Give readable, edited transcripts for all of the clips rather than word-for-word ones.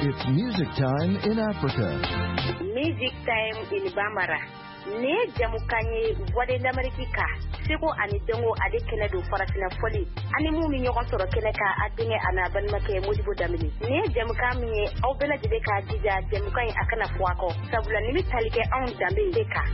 It's music time in Africa. Music time in Bambara. Ne jamukanye wade d'Amerika. Seko ani dongo ade kene do farafina foli. Ani mu mi nyoko soro kene ka adinge ana banmake Modibo Damini. Ne jamukami au bela jideka jija jamukanye akana fuako. Sabula nimi talike on dambe deka.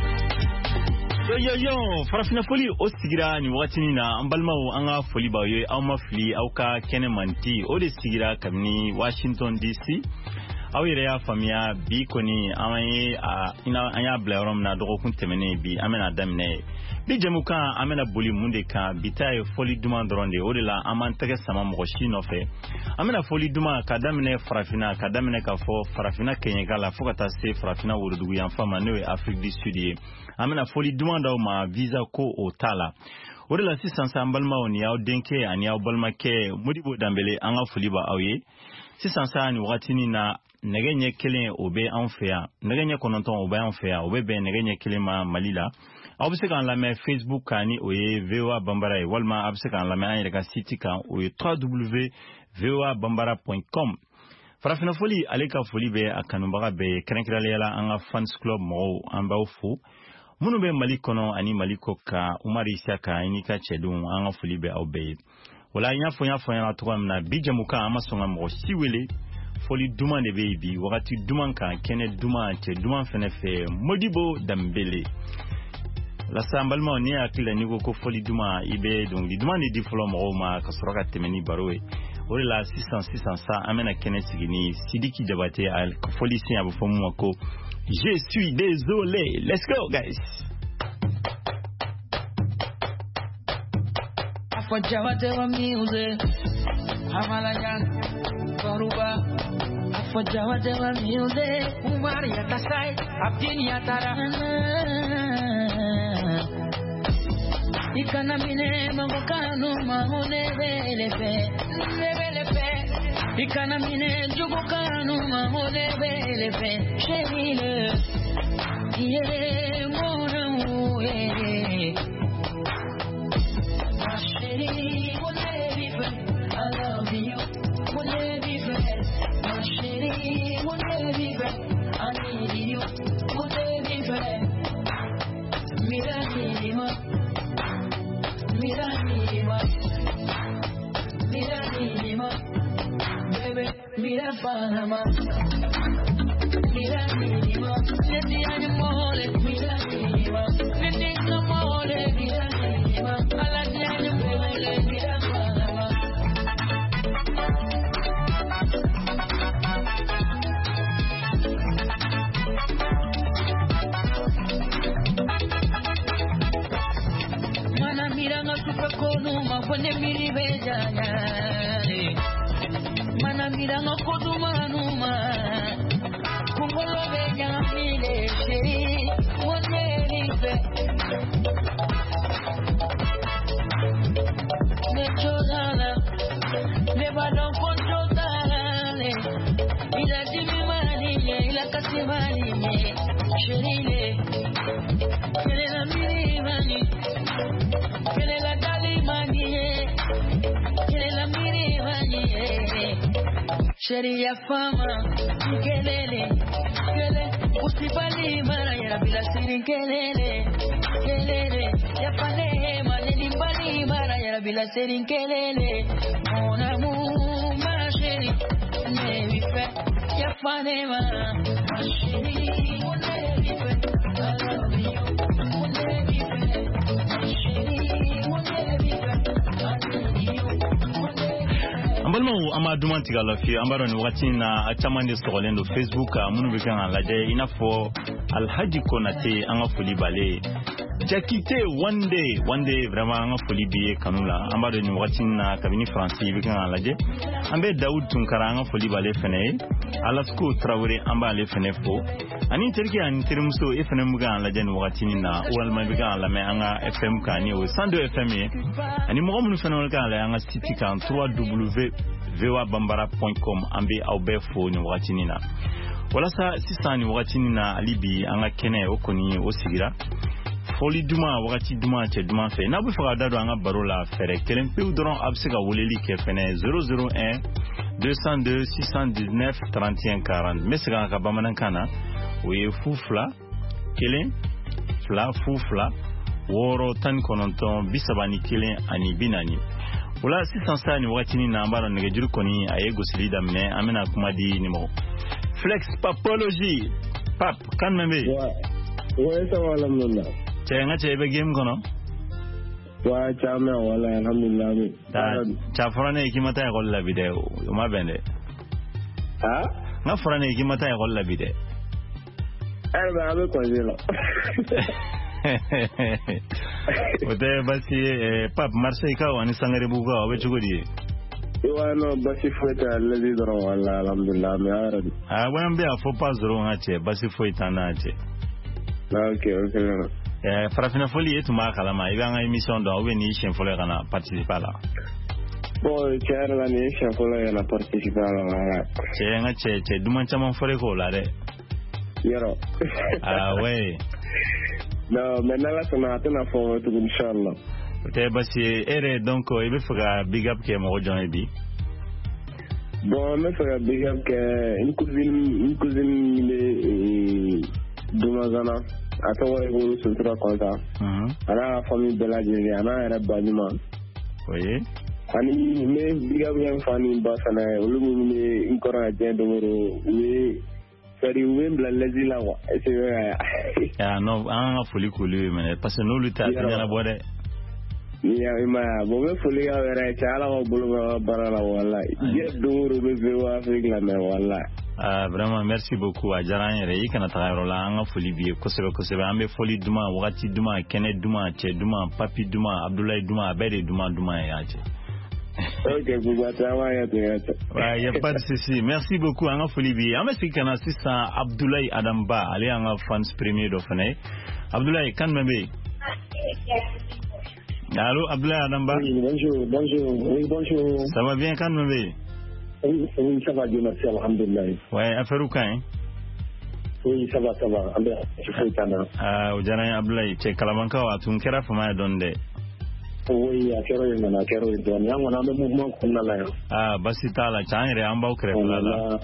Yo farafina foli o sigira ni watini na ambalmawo anga foli ba yo aw mafli aw ka kene manti o de sigira kamni Washington DC aw yere ya famia bi koni amaye ina anya blairom na dogo kun temene bi amena damne bi jamuka amena boli munde ka bitaye foli duma dronde o de la amantege sama mo shino fe amena foli duma kadamne farafina kadamne ka fo farafina kenyegala fokata se farafina wurudu yan fama newe Afrique du Sud amena foli duma daw ma visa ko o tala o de la 600 ambalma oni yaw denke ani yaw balma ke Modibo Dambele anga foli ba awye 600 ni watini na negenye kelen obe anfea negenye kononton obe anfea obe be negenye kelema malila abse kan la me Facebook kani oye VOA Bambara e walma abse kan la me an reka site kan oye www.voabambara.com farafina foli aleka foli be akanumbaga be krenkiralela anga fans club mo amba ufu munu be malikono ani malikoka Umar Isaka inika chedun anga foli be obe wala nyafo na to na bijamuka amasonga mo siwele foli duma de baby wakati duma kan kene duma te duma fenefe Modibo Dambele la sambalma ni akila ni ko foli duma ibe donc di duma ni di folo mo ma kasroka temeni barowe o la 600 sa amena kene sigini Sidiki Jabate al foli sin abo fomu ko je suis désolé. Let's go guys. Afajawate wa music Hamalayan Baruba Afajawate wa music Umar yatasai Abdini yatara Ikana mine mangokanu mahone velepe Velepe Ikana mine jugokanu mahone velepe Shemile Ye mona muye Mira Panama, mira Minima, let the animal, mira Minima, let the animal, mira Minima, I like the animal, mira Panama. Mana mira no super kono, ma pone miri bejanya. Mana mira no kodumanuma Kungolo beja mile sheri Wanerife Nechozala Nebadon controlale Ila dimi maniye Ila kasi maniye Sherile Kele la miri mani Kele la dali maniye Kele la miri maniye Sheria fama, kelele, kele, usibali mara ya bila siri kelele, kelele, ya pale maneni bali mara ya bila siri kelele, mon amour ma chérie, ne lui fait, ya pale ma chérie, on ne lui fait, I love you, on ne lui fait, ma chérie, on ne lui fait, I need you, on ne ambalmo amaduma tigalafi ambaro ni wakati na achamande sogolendo Facebook munu bekan alaje inafo Alhaji Konate anga foli bale jakite one day vraiment anga foli biye kanula ambaro ni wakati na kabini français bekan alaje ambe Daoud Tunkara anga foli bale fene Alasko Traoré amba le fene fo ani terki ani termuso fene muga alaje ni wakati na walma bekan alame anga FM kani o 102 FM ani mo munu fene wala ala anga site kan 3w.voabambara.com ambe aubefo ni wakati nina wala sa sisani wakati nina alibi anga kene okoni osigira foli duma wakati duma che duma fe na bu faga dado anga barola fere kelen pe udron absega woleli ke fene 001 202 619 31 40 mesga ka bamanan kana o ye fufla kelen fla fufla woro tan kononton bisabani kelen ani binani wala sisan sa ni watini na ambaro nege juru koni aye gosili damne amena kuma di nimo flex papology pap kan membe wa sa wala mna chenga chebe game kono wa chama wala alhamdulillah ta forane ikimata ya golla bide o mabende ha na forane ikimata ya golla bide ba abe ko zelo ote basi pap Marseille ka wani sangare buga abe chugodi no basi foita lezi doro wala alhamdulillah me arabi wan be afo pazro ngache basi foita na ache okay farafina foli etu ma kala ma ibanga émission do we ni chen fole kana participer la bon tiara la ni chen fole yana participer la wala chenga che duman chama fole ko la de yero ouais no maintenant la sona tena fo to inshallah te basi ere donc ibe faga big up ke mo joné bi bon me faga big up ke une cousine le dumazana atawai ko sultra konta ana famille de la Guinée ana era banima oui ani me big up yang fani basana ulumu me inkora jendo woro we sari wembla lazila wa ya no an foli kulu mais parce que nous luta tanya bode ya ima bo me foli ya wera chala wa bulu barala wala je duru be wa Afrique la me wala vraiment merci beaucoup a jaranye re ikana tagaro la an foli bi kosebe ambe foli duma wakati duma kene duma che duma papi duma Abdoulaye duma abede duma ya che ok bugatawa ya tete ouais y a pas de souci merci beaucoup an foli bi ambe sikana sisa Abdoulaye Adamba ali an fans premier do fane Abdoulaye kan membe allô Abdoulaye Adamba oui bonjour ça va bien kan membe oui ça va bien merci alhamdulillah ouais affaire kan oui ça va je fais kana o jaranye Abdoulaye che kalamanka wa tun kera fama donde oui akero yana akero don yango na mouvement kunna la basi tala changere amba ukre la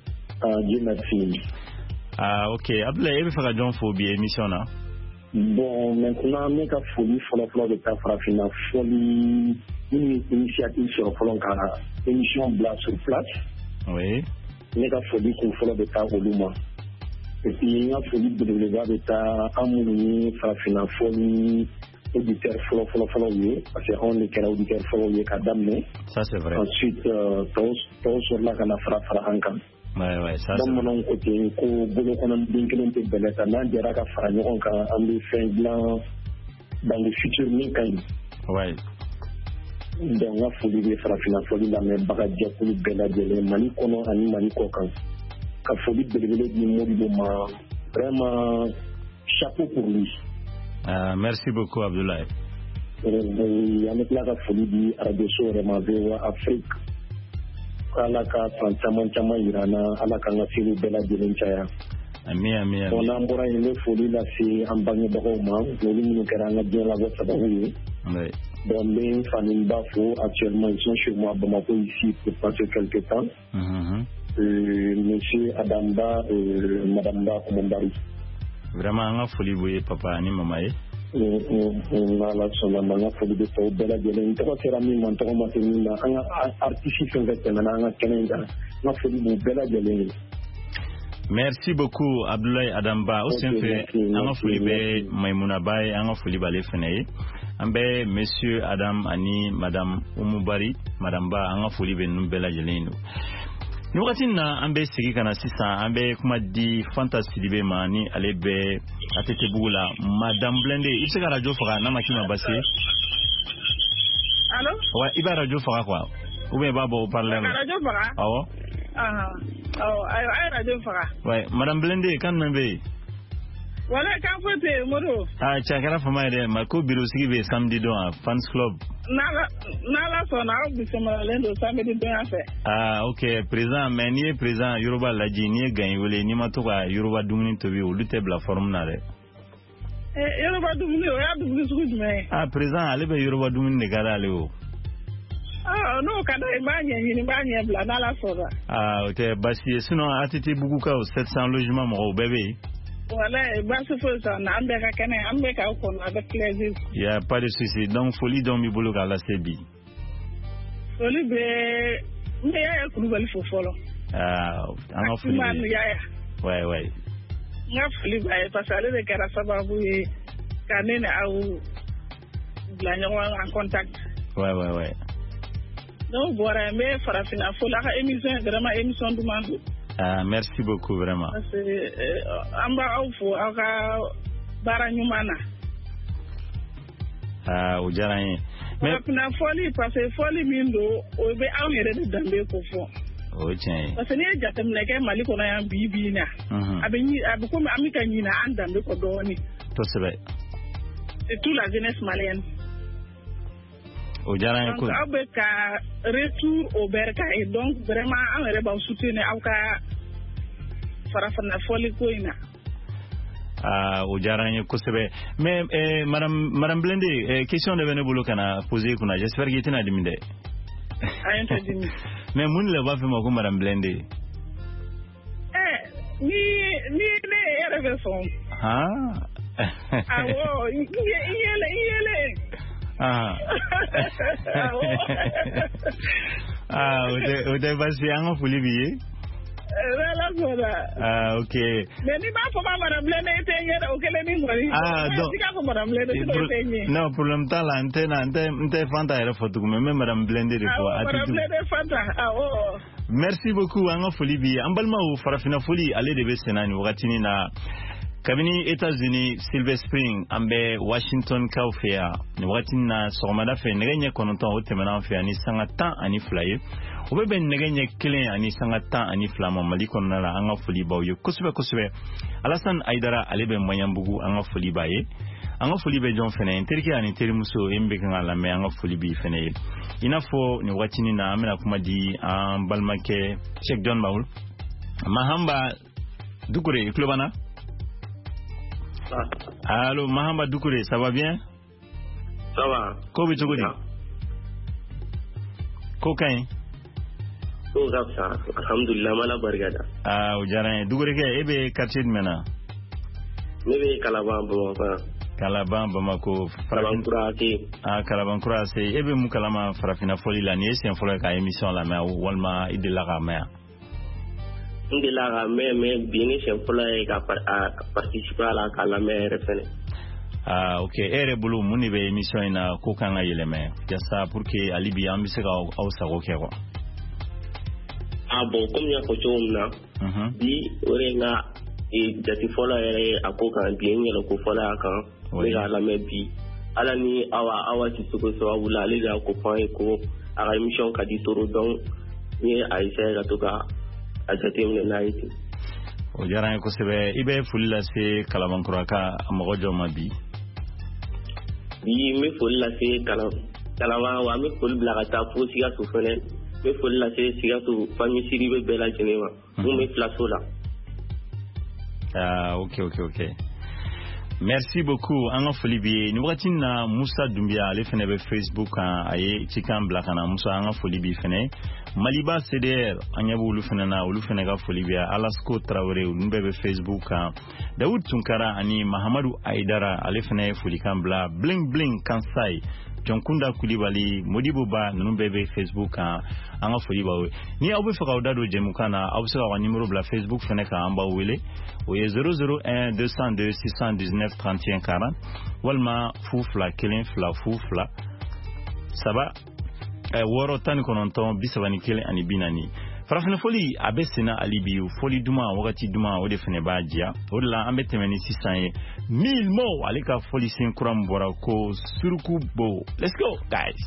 merci ok Abdoulaye ebe faga jon fo bi émission na bon maintenant me ka folie folo de ta frafina folie une initiative sur Folonka émission Blas sur place oui me ka folie folo de ta Oluma et puis une folie de ta amuni frafina folie auditeur follow parce qu'on est qu'un auditeur follow kadamne ça c'est vrai ensuite tous sur la kana fra hankan ouais ça c'est mon côté ko bolo kono dinkelon te beleta na dira ka fra nyon ka ambi fin blanc dans le futur ni kan ouais donc la folie de frafina folie la me bagaje ko bela de mani kono ani mani ko kan ka folie de ni modi ma vraiment chapeau pour lui. Merci beaucoup Abdoulaye. Avec la folie du Radio Remavewa Afrique. Alaka Chama Irana, Alaka Nasiru Bella Jelenchaya. Ami. On a mbora ile folie là c'est en banque de Roma, nous nous keranga bien la voix ça oui. Oui. Dans les familles Bafo actuellement ils sont chez moi à Bamako ici pour passer quelques temps. Monsieur Adamba et Madame Ba Komondari. Vraiment un folie boye papa ni mama e la sona manga folie de to bela de len to sera mi man to ma tini na artiste ngate na nga kenenga na folie de bela de len. Merci beaucoup Abdoulaye Adamba au fait un folie be Maimouna Baye un folie balé fene ambe monsieur Adam ani madame Umubari madame Ba un folie be numbela de len. Nukatina ambe sigi kana sisa ambe kuma di fantasy be mani alebe atete bugula madame Blende ibse ka radio fara na makima basi allo wa iba radio fara kwa ube babo parler radio fara awo ay radio fara ouais madame Blende kan membe wala kan fote modo chakara fama de mako biro sigi be samedi do fans club nala sona bisema lendo samedi do afa ok président mais ni président Yoruba laji ni gagne wole ni matoka Yoruba dumuni to bi olute bla forme na re Yoruba dumuni o ya dumuni suku jume président ale be Yoruba dumuni de gara ale o Ah, non, quand il m'a dit, il m'a dit, il m'a dit, Ah, ok, basi, sinon, atiti bukuka 700 logements, mon bébé. Voilà, basi, faut ça, n'ambeka kene, ambeka ou qu'on avec plaisir. Il n'y a pas de souci. Donc, folie dans mi boulot à la CB. Folie, mais il y a un nouvel fofolo. Ah, en folie. Ouais, ouais. Il y a folie, parce que les carasaba, vous, canene, ou, en contact. Ouais, ouais, ouais. Donc, voilà, mais Farafina, il faut la émission, vraiment émission du monde. Ah, merci beaucoup, vraiment. Parce que, amba au fo, aka baranyumana. Ah, au jarain. Mais Farafina folie, parce que folie mindo, au be a yere de dambe ko fo. Oh, tiens. Parce que ni jatem neke mali ko na yan bibi na. Abeni abuko amika nyina andambe ko doni. To sebe. C'est toute la jeunesse malienne. Au jarain ko. Donc avec retour au bercail, donc vraiment on reba soutenir auka Farafina folie ko ina. Ah, au jarain ko sebe. Mais madame Blende, question de Benebolo kana poser kuna. J'espère qu'il était na diminde. Mais moun le va faire ma madame Blende. Ni rêve son. Ah. Ah oh, il Ah. Ah, o te passé en folie billet. Ah, ok. Mais ni pas pour madame Blende était au quel est ah, donc. Non, pour le temps, là, n'était fanta et la photo, mais même madame Blende de quoi. Madame Blende fanta. Ah, oh. Merci beaucoup, en folie billet. En balma ou farafina folie, allez de Bessénani, ou ratini na. Kabini États-Unis, Silver Spring, ambe Washington Kaufea, ni watin na sormada fe ngenye kononton o temana fe ani sanga tan ani flaye. O be ben ngenye kelen ani sanga tan ani flama mali konona la anga foli bawyo. Kusube. Alasan Aidara alebe mayambugu anga foli baye. Anga foli be jon fene interki ani terimuso embe kan ala me anga foli bi fene. Inafo ni watini na amena kuma di an balmake Cheikh John Baul. Mahamba Dukure Klobana. Allô, Mahamba Doukouré, ça va bien? Ça va. Kobe Togodi? Kokain? Kokapsa, alhamdulillah, mala bargada. Ah, Ojaran, Doukouré, ebe quartier de Mena? Nebe Kalaban, Bamako. Kalaban, Bamako. Kalabankura, ah, Kalabankura, c'est ebe Moukalama Farafina Foli l'année, c'est un folie à émission la mer ou Walma Idellara mer. Idellara mer, mais bien, c'est un folie à participer à la mer. Ah, ok. Ere bulu muni be émission ina kokanga yeleme. Jassa pour que alibi ambisega au sago kero. Ah bon, comme ya ko chomna. Bi orenga e jati fola ere akoka bien yelo ko fola kan. Lega la mebi. Ala ni awa ti soko so awula le ga ko point ko ara émission ka di toro donc ni aisha ga toka ajati mne naiti. O jaran ko sebe ibe fulila se kalabankura ka amogo mabi. Bi me foli la se kalama wa me foli blagata fo siga to fene me foli la se siga to famille siribe bela jenema mo me flaso la. Ah, ok. Merci beaucoup. Anga foli bi ni watin na Musa Dumbia le fene be Facebook aye chikan blakana Musa anga foli bi fene Maliba CDR anyabu lu fene na lu fene ga foli bi Alasko Traoré lu be Facebook Daoud Tunkara ani Mahamadou Aidara ale fene foli kan bla bling Kansai Jonkunda Kulibali Modibo Ba nunu bebe Facebook anga foli ba we ni awu fe ka odado jemukana awu se ka numéro bla Facebook fene ka amba wele o ye 001 202 619 31 40 walma fufla kelen fla fufla saba woro tan kononton bisabani kelen ani binani farafina foli abesina alibiu foli duma wakati duma o de fene bajia o la ambe temeni 600 1000 mo alika foli sin kuram bora ko suruku bo. Let's go guys.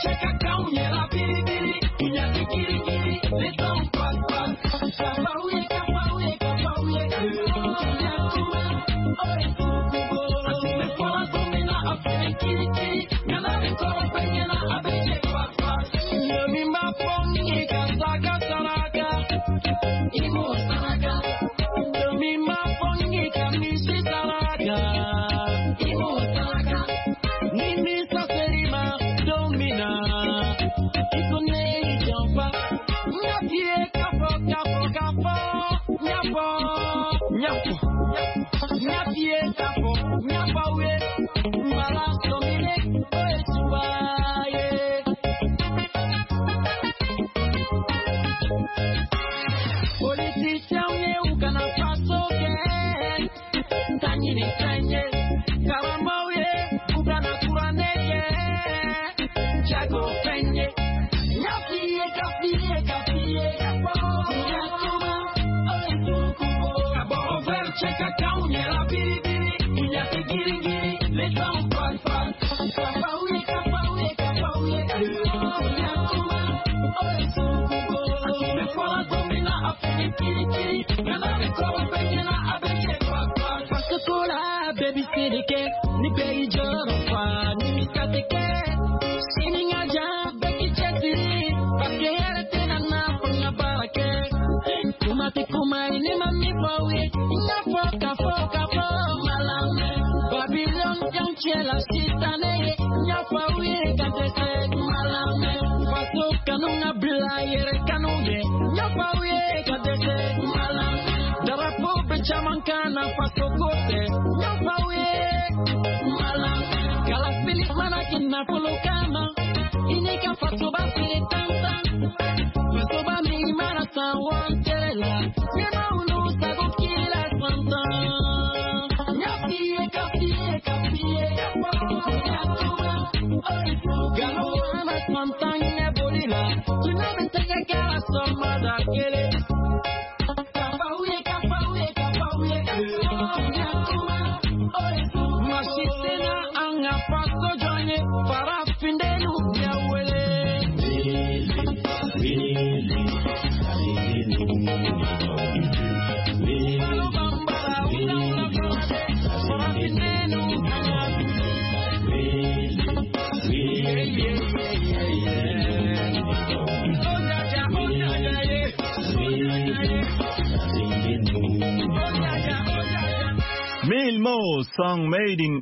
Song made in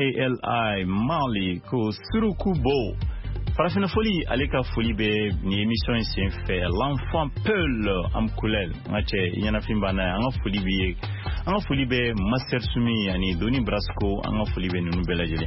MALI Mali ko Surukubo. Farafina Foli aleka Foli be ni émission ici fait l'enfant Peul am Koulel ngache yana fimba na anga Foli be Master Sumi ani Doni Brasco anga Foli be nunu belajele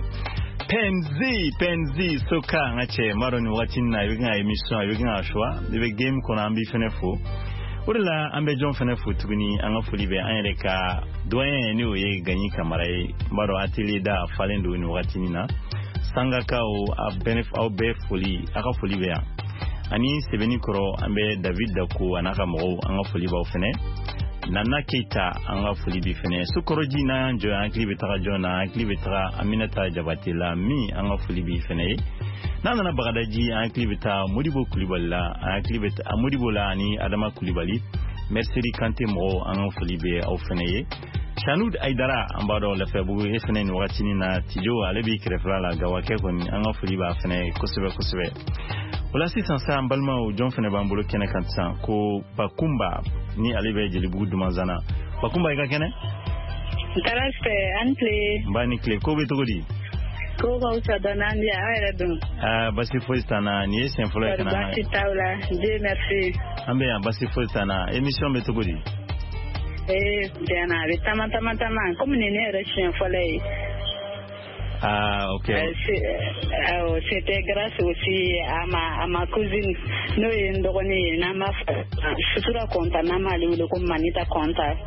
Penzi soka ngache maroni watina yuga émission yuga choix de game qu'on a ambi fenefo. Urla ambe John Fenefu tuguni anga Foli be anyereka doyen ni oye ganyi kamarai baro atelier da falendo ni watinina sanga kao a benef au be Foli aka Foli be ani sebeni koro ambe David Dako anaka mo anga Foli ba ofene Nana Keita anga Foli bi fene sukoroji na njo ankli betara jona ankli betara Aminata Jabatila mi anga Foli bi fene Nana Bagadaji ankli beta Modibo Kulibala ankli beta Modibo la ni Adama Kulibali Mercedes Kanté mo anga Foli be au fene Chanud Aidara ambado la febu esene ni wakati na tijo alebi kirefra la gawake kon anga Foli ba fene kosebe Wala si sansa ambalma o John Fene bambolo kene kansan ko Bakumba ni alebe jeli bugu dumanzana Bakumba ika kene? Taraste antle Mbani kle ko be togodi? Ko ba usa danandi awere dum Basi foistana ni esen folo kana Basi taula Dieu merci Ambe ya basi foistana émission be togodi? Dena tama comme ni ne rechien folay ok. C'était grâce aussi à ma cousine. Nous, nous avons futura conta, nous avons manita conta.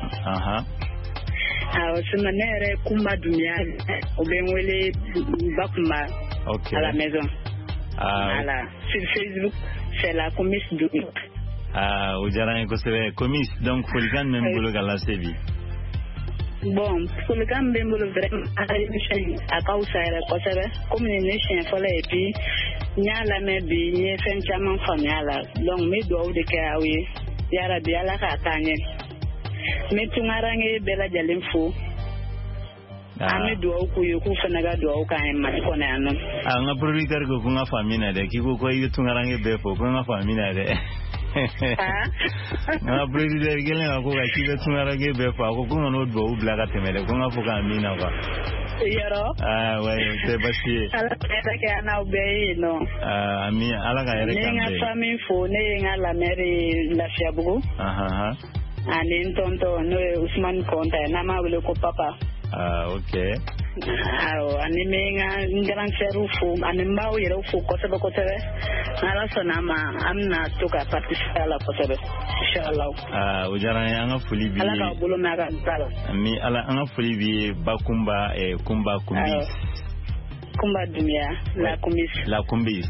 Ce manière, kumba dumia, ou bien wele bakuma à la maison. Voilà. Sur Facebook, c'est la commis dumia. Au Jaran, c'est commis, donc faut le gagner même pour le gala sévi. Bon, pour le Gambie, vraiment, à cause de la comme une nation, et puis nya la me bi nye fen chama famia donc me do de ka wi ya rabbi ala ka tanye me tungarange bela jalimfu ame do ku yo ku fana ga do ka en ma ko na no nga producteur ko nga famina de ki ko yi tungarange be fo ko nga famina de nga producteur gele ko ga ki be tungarange be fo ko no do bla ka temele ko nga fo ka mina ba yaro ouais c'est basi ala ka ke ana be no ami ala ga yere kan nga famille fo ne nga la mère la fiabugo ani tonto no Usman Konta na ma wele ko papa okay ani menga ngaran seru fu ani mbaw yere fu ko sebe ala sonama amna to ka participer la ko sebe inshallah ujara anga fuli bi ala ka bolo ma ka tala mi ala anga fuli bi bakumba kumba kumbis kumba dumia la kumbis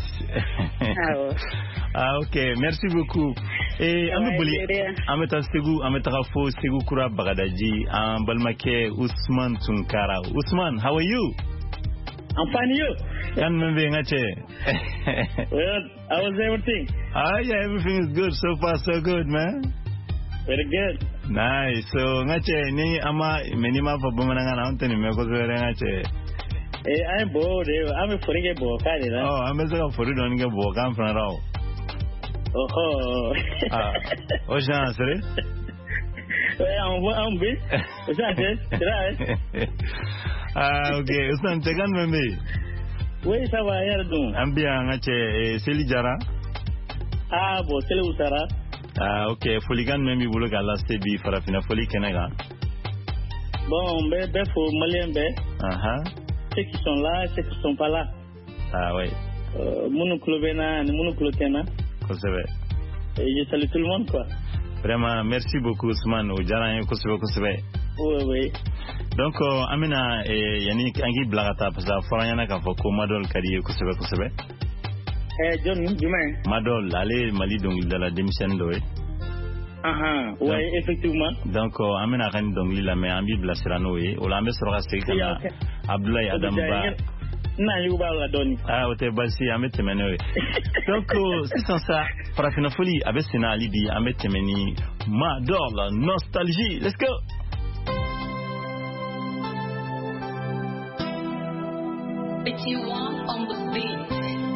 ok merci beaucoup ameta fo segu kura bagadaji en balmake Ousmane Tunkara. Ousmane, how are you? I'm fine, you? Can me ngache? Well, how was everything? Yeah, everything is good so far, so good, man. Very good. Nice. So ngache ni ama menima fa bomana na onteni me ko zere ngache. I'm bored. I'm forige bo kali na. Oh, I'm so for don ge bo kan fra raw. Oh. Oja sere? I'm good. Is that it? Right? Okay. Usan tegan membe. Oui, ça va hier donc. Ambia ngache Seli Jara. Bo Seli Usara. Okay. Foligan membe bulu gala sebi farafina foli kenega. Bon, be pour Malien be. Ceux qui sont là, ceux qui sont pas là. Oui. Mounouklou bena, mounouklou tena. Et je salue tout le monde, quoi. Vraiment, merci beaucoup, Ousmane. Oui. Donc, Amina, yani angi blagata parce que foranyana ka foko madol kadi kusebe. John, demain. Madol, allez Mali donc de la démission doé. Oui, effectivement. Donc, Amina kan donc la mais ambi blasirano e, o lambe sera sekana. Abdoulaye Adamba. Ote basi amete mene. Donc c'est sans ça farafina foli avec Sena Alibi amete meni Madol nostalgie. Let's go. Petit one on the beat.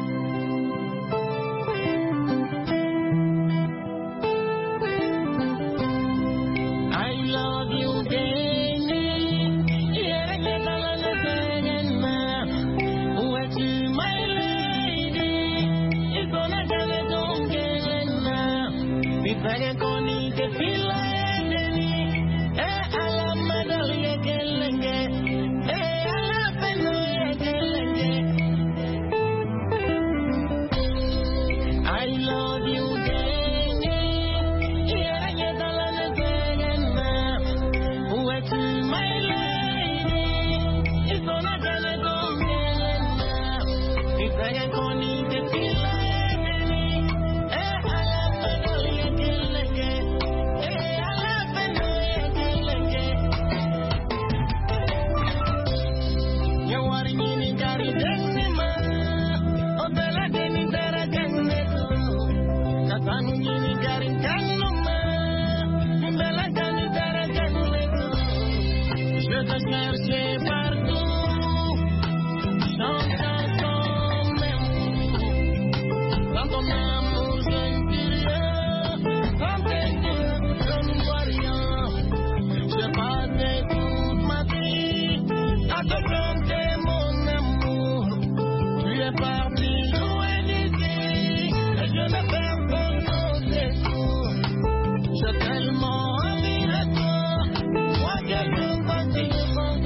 I love you baby. Vaya con y que fila de mí, a la madre que lengue, a la pena que lengue. I love you, baby. Yeah, you don't understand now. What's my lady? It's gonna get it on now. Vaya con y que fila. Tellement ami de toi, moi que je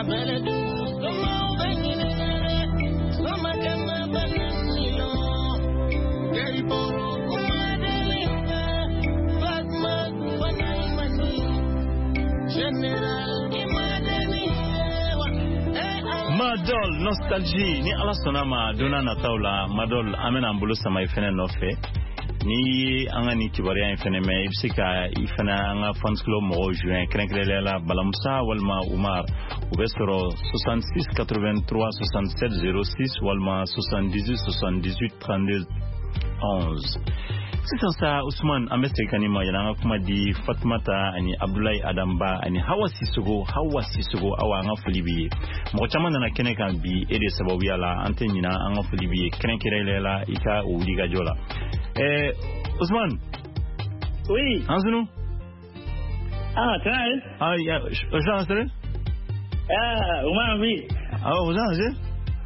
Madol nostalgie ni ala sonama dona na taula madol amena ambulu sama ifene nofe ni anga ni kibaria ifene me ibsika ifena anga fans club mo juin krenkrela balamsa walma umar ubestoro 66 83 67 06 walma 78 78 32 11. Sisan sa Usman amese kanima yana kuma di Fatmata ani Abdullahi Adamba ani Hawa Sisugo awa anga fulibi mo chama na kene kan bi ede sababu yala antenina anga fulibi kren kirelela ika uliga jola Usman. Oui. Anzunu? Try. Ya, Usman sere? Umar oui. Usman je?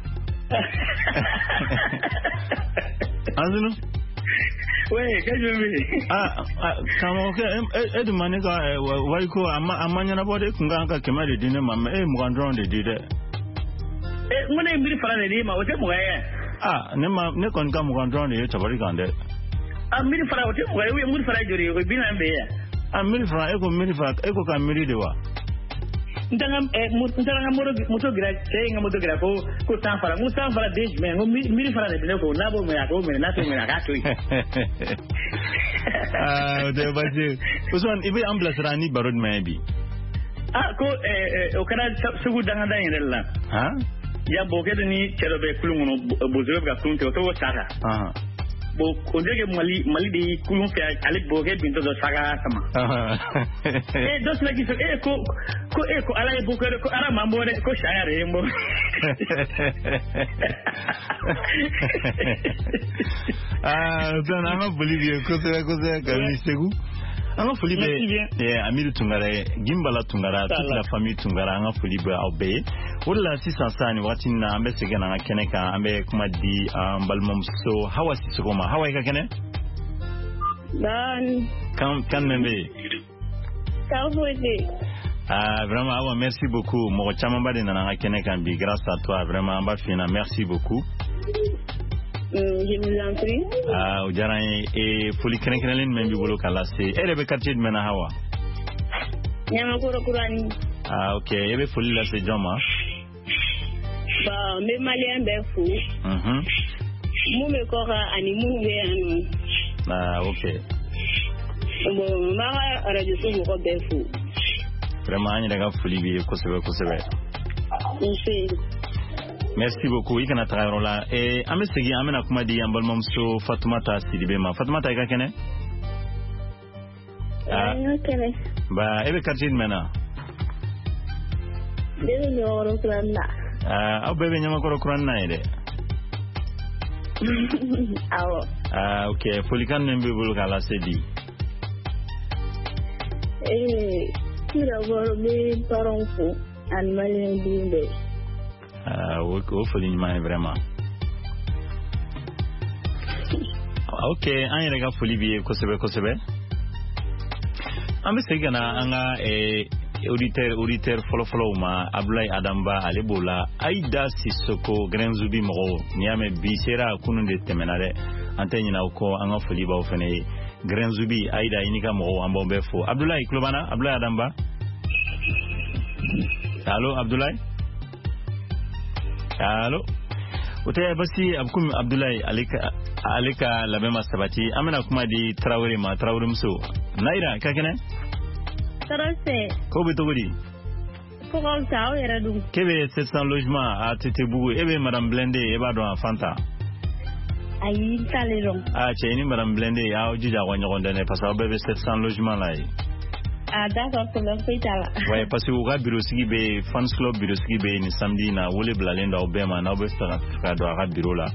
Anzunu? Oui, qu'est-ce que je veux? Comment que de manière waiko amanya na bode kunga kema de dine mama mugandron de dide. Mune mbiri fara de ma ote mugaya. Ne kon ka mugandron de chabari kande. Mbiri fara ote mugaya we mbiri fara jori we bina mbe ya. Mbiri fara eko ka mbiri de wa. Ntanga moto gira chenga moto gira ko sanfara mu sanfara de me mbiri fara de ko nabo me ako me na to me na ka to. De baje. Usman ibe ambulance rani barod maybe. Ko o kana sugu danga dangela. Ya boke ni cherobe kulungu bozobe ga kunte to saka. Bo kodege mali di kulun fe ale boke binto do saka sama. Dos lagi so ko ala boke ko ara mambore ko shayare mbo. Dona ma Bolivia ko se ka ni segu. Anga Folibe Amiru Tungara Gimbala Tungara toute la famille Tungara anga Folibe aube wala sisasani wati na ambe segena na keneka ambe kuma di balmom so hawa sisogoma hawa ka kene dan kan membe ka fodi vraiment awa merci beaucoup mo chama bade na keneka bi grâce à toi vraiment amba fina merci beaucoup. Je vous en prie. Ujaran e foli krenkrelen men bi bolo kala se erebe quartier de mena hawa. Nyama kuro kurani. Ok, ebe foli la se joma. Ba me malien be fu. Mu me ko ani mu be anu. Ok. Bon, ma radio so ko be fu. Vraiment ani daga foli bi ko sebe. Merci beaucoup. Ikana Traorola. Amesegi amena kuma di ambalmom so Fatoumata Sidibema. Fatoumata ika kene? Kene. Ba ebe quartier mena. Bebe nyoro kuranda. Au bebe nyama koro kuranda ide. Awo. Okay. Folikan nembe bulu kala sedi. Kira boro be paronfu an malien bimbe. Hopefully vraiment. Ok, an rega foli bi kosebe. Ambe segana anga auditeur follow ma Abdoulaye Adamba alebola Aida Sissoko Grenzubi mo niame bisera kununde temenare antenya ko anga foli ba ofene Grenzubi Aida inika mo ambombe fo Abdoulaye Klobana Abdoulaye Adamba. Allô Abdoulaye? Allô? Ote basi abkum Abdoulaye alika labema sabati amena kuma di Traoré mso Naira kakene? Tarase. Ko betogodi? Ko ko taw yera dum. Kebe 700 logements à Tétébougou ebe madame Blende eba do Fanta. Ayi talero. Cheni madame Blende ya ojuja wanyondene parce que bebe 700 logements là. D'accord, c'est le fait là. Ouais, parce que au bureau sigi be fans club bureau sigi be ni samedi na wole blalenda obema na obesta ka do ara bureau là.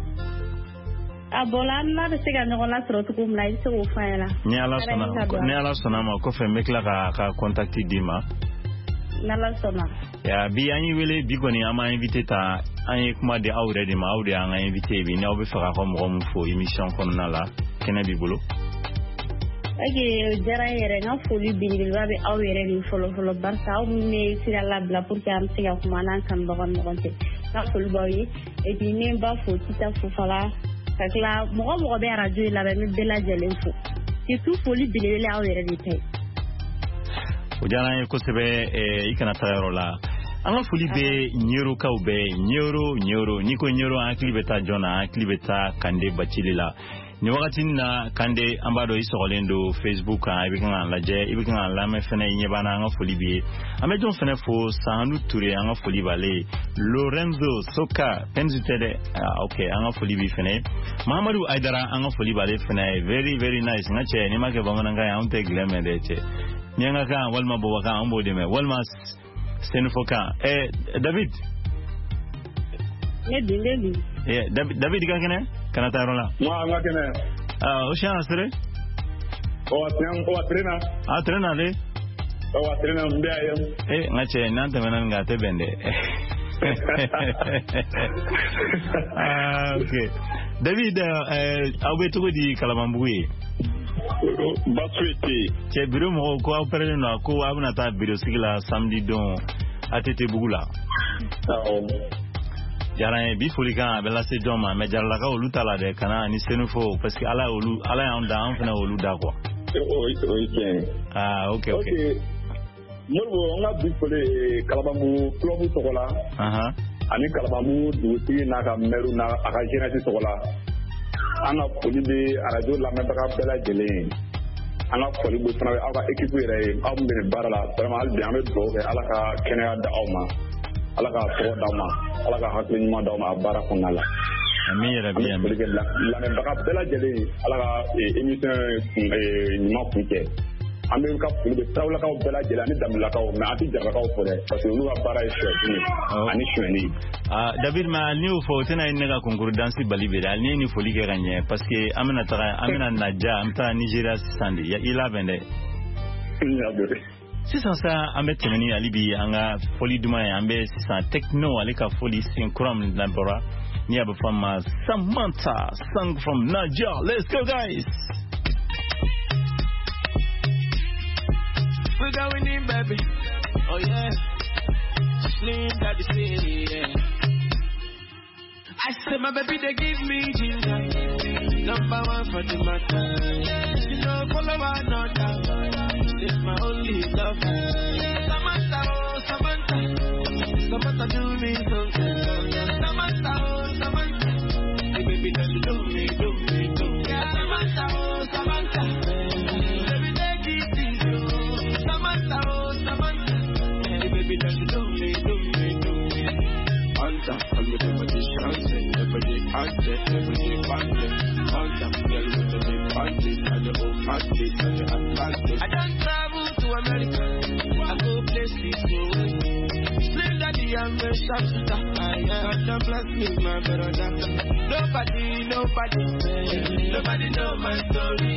Bola na de sega no la trotu kum la iso o fa la. Ni ala sona ma ko fe mekla ka contacter dima. Na la sona. Ya bi anyi wele bi goni ama invité ta anyi kuma de awre de ma awre anga invité bi na obe fa ko mo fo émission kono na la kena bi bolo. Ake jara yɛrɛ n ka foli belebeleba bɛ aw yɛrɛ de fɔlɔ barisa aw min bɛ sira labila pour que an bɛ se ka kuma n'an kanubagaw ni ɲɔgɔn cɛ. N ka foli b'aw ye et puis ne ba fo Tita Fofala ka tila mɔgɔ bɛ radio in lamɛn n bɛ bɛɛ lajɛlen fo surtout foli belebele aw yɛrɛ de ta ye. O diyara an ye kosɛbɛ I kana taa yɔrɔ la. An ka foli bɛ Ɲerokaw bɛɛ Ɲero n'i ko Ɲero an hakili bɛ taa jɔn na an hakili bɛ taa Kande Bacili la. Ni wagati na Kande an b'a dɔn I sɔgɔlen don Facebook kan I bɛ kan ka lajɛ I bɛ kan ka lamɛn fɛnɛ I ɲɛ b'an na an ka foli b'i ye. An bɛ jɔn fɛnɛ fo Sahanu Ture an ka foli b'ale Lorenzo Soka Penzu tɛ dɛ ok an ka foli b'i fɛnɛ Mahamadu Aidara an ka foli b'ale fɛnɛ very nice n ka cɛ n'i ma kɛ bamanankan ye anw tɛ gilɛ mɛn dɛ cɛ ni an ka kan walima bɔbɔkan an b'o de mɛn walima Senufokan David David ka kɛnɛ kana taa yɔrɔ la an ka kɛnɛ o siɲɛ na sere trena le trena n bɛ ye n ka cɛ n'an tɛmɛna nin kan a tɛ bɛn dɛ ok David aw bɛ cogo di Kalabanbugu ye basu tɛ cɛ biro mɔgɔw ko aw pɛrɛlen don ko aw bɛna taa biro sigi la samedi don ATT Bugu la Jaran ye bi foli kan a bɛ lase jɔn ma mais jaralakaw olu ta la dɛ kana ni Senufo parce que Ala y'anw da an fana olu da quoi o ye tiɲɛ ok Moribo an ka bi foli Kalabanbugu club tɔgɔ la ani Kalabanbugu dugutigi n'a ka maire n'a a ka jeunesse tɔgɔ la an ka foli bɛ radio lamɛnbaga bɛɛ lajɛlen an ka foli bɛ fana aw ka équipe yɛrɛ ye aw min bɛ baara la vraiment hali bi an bɛ dugawu kɛ Ala ka kɛnɛya da aw ma Ala ka tɔgɔ d'aw ma Ala ka hakili ɲuman d'aw ma a baara kɔnɔna la amin yarabi lamɛnbaga bɛɛ lajɛlen Ala ka émission ɲuman kuncɛ an bɛ ka foli bɛ Tarawelakaw bɛɛ lajɛlen ani Danbelakaw mais an tɛ Jaralakaw fɔ dɛ parce que olu ka baara ye suyɛnni ani suyɛnni David ma ni y'o fɔ o tɛna ne ka concours danse bali bɛ dɛ ni ni foli kɛ ka ɲɛ parce que an bɛna Naja an bɛ taa Nigeria sisan de I labɛn dɛ sisan sa an bɛ tɛmɛ ni hali bi an ka foli duman ye an bɛ sisan Tekno ale ka foli sen kura min labɔra ni a bɛ fɔ ma Samantha song from Naija let's go guys we're going in baby oh yeah Slim Daddy City yeah I said my baby they give me ginger number one for the matter you know follow another it's my only love Samantha oh Samantha do me something Samantha oh Samantha hey baby don't do me yeah Samantha oh Samantha baby take it easy Samantha oh Samantha hey baby don't do me Anta I'm the magician everybody ante everybody Anta girl with the big panties and the old panties and the Atlantic I don't travel to America I go places Slim Daddy I'm a sharpshooter God don't bless me my brother Nobody know my story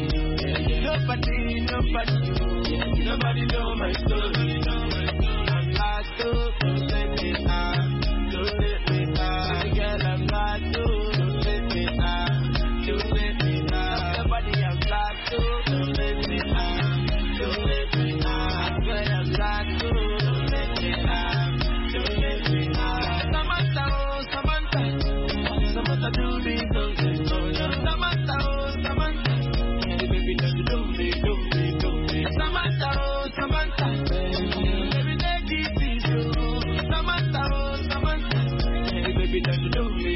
Nobody know my story I'm lost don't let me out don't let me out girl I'm lost don't let me out don't let me out nobody I'm lost don't let me out don't let me out girl I'm lost don't let me out don't let me out Samantha oh Samantha do me something Samantha oh Samantha hey baby don't do me Samantha oh Samantha baby take it easy Samantha oh Samantha hey baby don't do me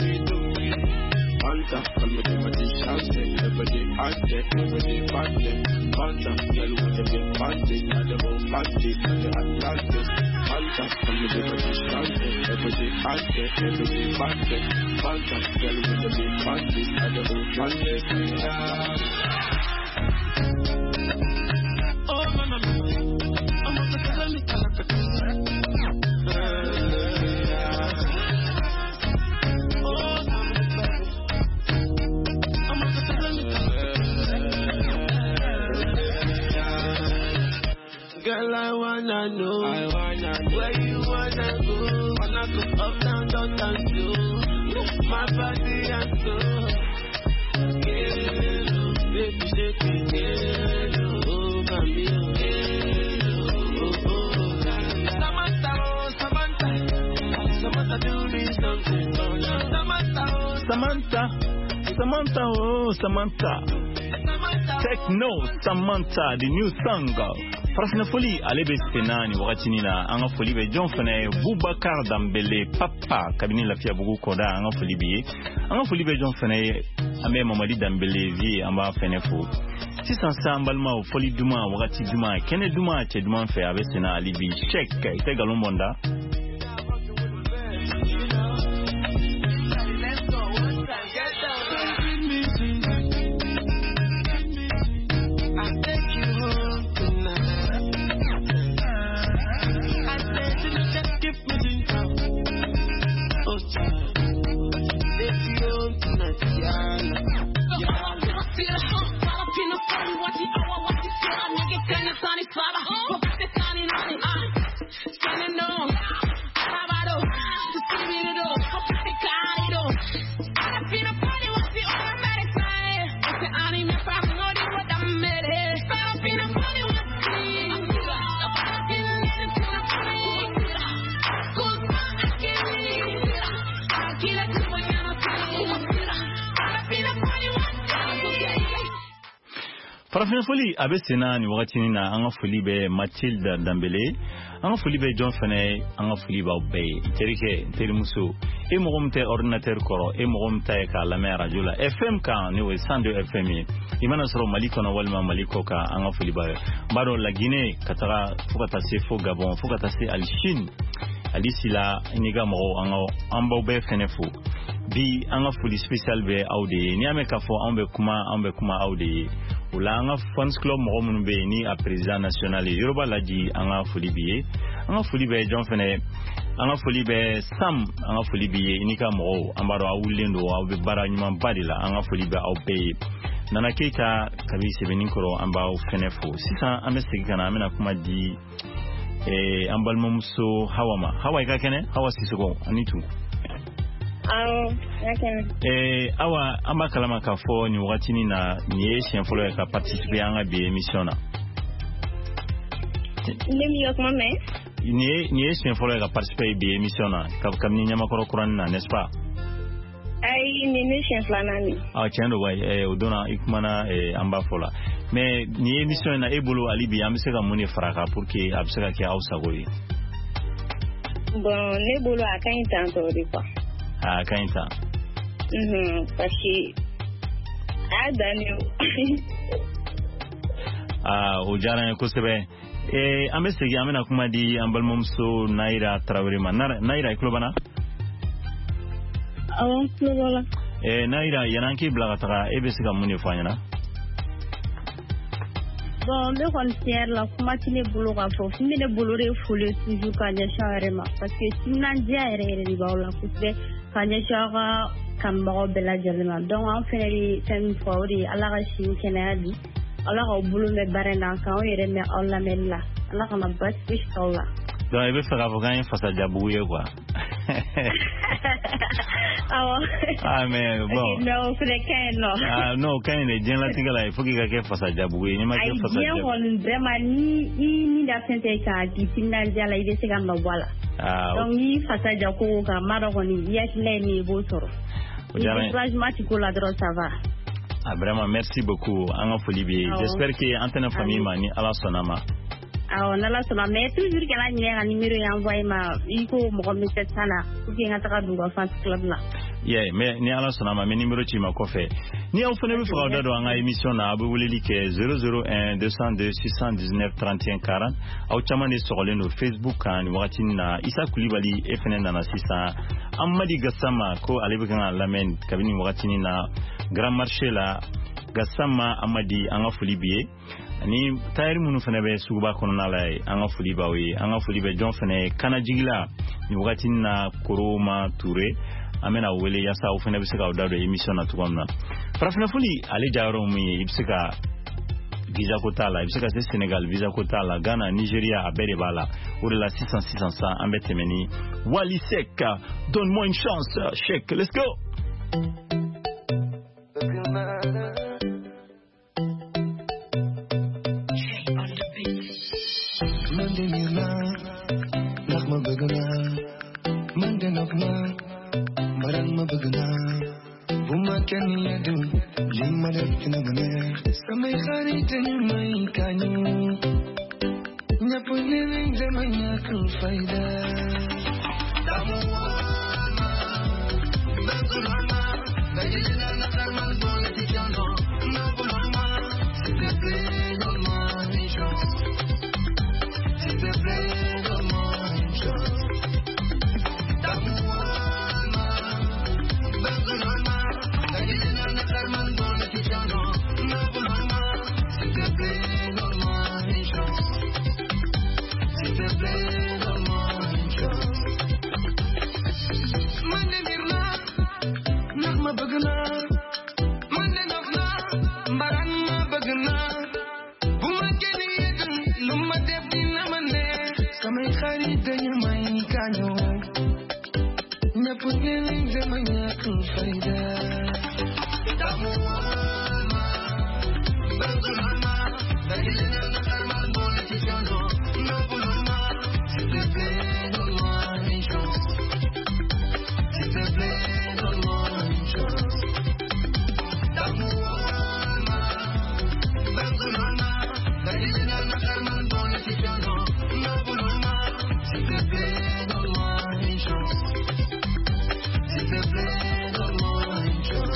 Anta I'm the magician everybody ante everybody Anta girl with the big panties and the old panties and the Atlantic Anta I'm the magician everybody ante everybody Anta girl with the big panties and the old panties oh no I'm not gonna let me girl, I wanna know where you wanna go. Wanna go up, down, and slow. My body and soul. Yeah, baby, shake it, yeah. Samantha, oh Samantha. Techno Samantha, the new song. Farafina foli alebe senani wakati nina anga foli be John Fene Boubacar Dambele papa kabini lafia bugu koda anga foli be John Fene ame Mamadi Dambele vi amba fene fo. Si sansa mbalma o foli duma wakati duma kene duma che duma fe abe sena alibi check ite galombonda. Farafina foli abe sena ni wakati nina anga foli be Mathilde Dambele anga foli be John Fene anga foli ba be terike terimuso e mogomte ordinateur koro e mogomte ka la mera radio FM ka ni we 102 FM imana soro maliko na walma maliko ka anga foli ba baro la Guinée katara fukata se fo Gabon fukata se al Chine alisila niga mo anga amba be fene fu bi anga foli special be aude ni ame ka fo ambe kuma aude Ulanga Fans Club Moromunu be ni a président national Yoruba laji anga foli be John Fene anga foli be Sam anga foli be inika mo ambaro awulendo awbe bara nyuma badila anga foli be awbe nana keka kabi sebenin koro ambao fenefo sisa amesiki kana amena kuma di ambal momso hawa ikakene hawa sisoko anitu awa amba kalama kafo ni wakati ni na niye shenfolo ya ka participer anga bi émission na niye shenfolo ya ka participer bi émission na kamni nyama koro kuran na n'est-ce pas ay ni shenfla nani chendo wai odona ikmana amba fola mais ni émission na ebolo alibi amseka moni fraka pour que abseka ki ausa goyi bon ne bolo akan tanto di quoi kainta parce que Daniel o jarane ko sebe amesegi amena kuma di ambal momso Naira Traoré man Naira klobana awon klobola Naira yananki blagatara ebesiga muni fanyana bon le concert la kuma tine bolo ka fo fimi ne bolo re fole toujours ka nya charema parce que sinan dia ere ri bawla kusbe ka nya chara kam bago bela jelma donc en fait sen fawri ala ga shi kenadi ala ga bolo me barena ka o ere me alla mella ala ka mabas fish tola donc ebe fera vogan fasa jabuye quoi mais bon no c'est que no quand il est bien là tigala il faut qu'il y ait fasa jabuye ni ma ke fasa jabuye on vraiment ni da sente ka di sinan dia la ide se gamba wala donc ni fasa jako ka maro ni yesle ni botoro ça va. Vraiment, merci beaucoup. J'espère que Antenne Famille mani ala sonama. On a la sonama, mais toujours que la numéro numéro envoyé ma iko Mohamed Sana pour qu'il ngata dunga fans club là. Mais ni ala sonama mais numéro ti ma ko fait. Ni on fone bi fa da do anga émission na abu wulili ke 001 202 619 31 40 au chamane sokole no Facebook kan wakati na Isa Kulibali FNN na sisa Amadi Gassama ko alebe kan lamen kabini wakati na Grand Marché la Gassama Amadi anga fulibiye ni tayri munu fene be suba kono na lay anga fuliba wi anga fulibe John fene kana jigila ni wakati na Koroma Touré amena wele yasa u fene be sika odado émission na tukonna farafina fuli ale jaro mu ibsika visa kotala ibsika se Sénégal visa kotala Ghana Nigeria abere bala ou de la 600 ambetemeni Wally Seck donne-moi une chance Sheik let's go Marang ma bëgg naa bu ma kenn yedd zamanya kan faida tamuwana bezulana dajilina na karman dole tikano no bulama s'il te plaît donne-moi une chance s'il te plaît donne-moi une chance tamuwana bezulana dajilina na karman dole tikano no bulama s'il te plaît donne-moi une chance s'il te plaît donne-moi une chance mane mirna nagma bagna mane nagna barana bagna buma keni yedin lumma debina mane samay kharid yamay kanyo na punyelin zamanya kan faida tamuwana bezulana dajilina na karman dole tikano no bulama s'il te plaît donne-moi une chance s'il te plaît donne-moi une chance tamuwana bezulana dajilina na karman dole tikano no bulama s'il te plaît donne-moi une chance s'il te plaît donne-moi une chance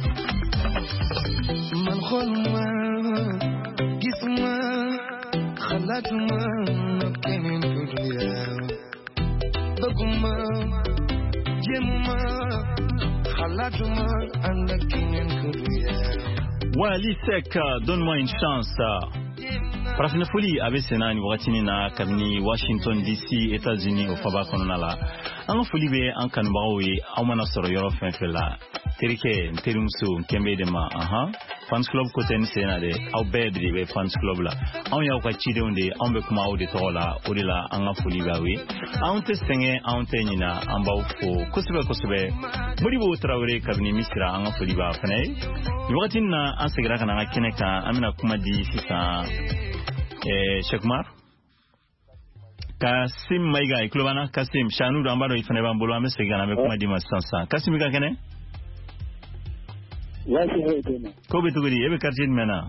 man khulma gisma khalatuma kemen dunya baguma jemuma khalatuma anda kemen dunya Wali Sek, donne-moi une chance. Farafina Foli abe senani wakatini na kabni Washington DC États-Unis au faba kononala. An foli be an kanbagaw ye aw mana sɔrɔ yɔrɔ fɛn fɛn la. Terikɛ n terimuso n kɛnbɛ de ma fans club côté ni sena de aw bɛɛ de bɛ fans club la. Anw y'aw ka cidenw de anw bɛ kuma aw de tɔgɔ la o de la an ka foli b'aw ye. Anw tɛ sɛgɛn anw tɛ ɲina an b'aw fo kosɛbɛ kosɛbɛ. Modibo Traoré kabini Misira an ka foli b'a fɛnɛ ye. Nin wagati na an seginna ka na an ka kɛnɛ kan an bɛna kuma di sisan Cheikh Umar Kasim Maiga iklobana Kasim Shanu do ambaro ifane bambolo ame segana me kuma di masansa Kasim ka kene Wasi hedena ko betuguri ebe quartier mena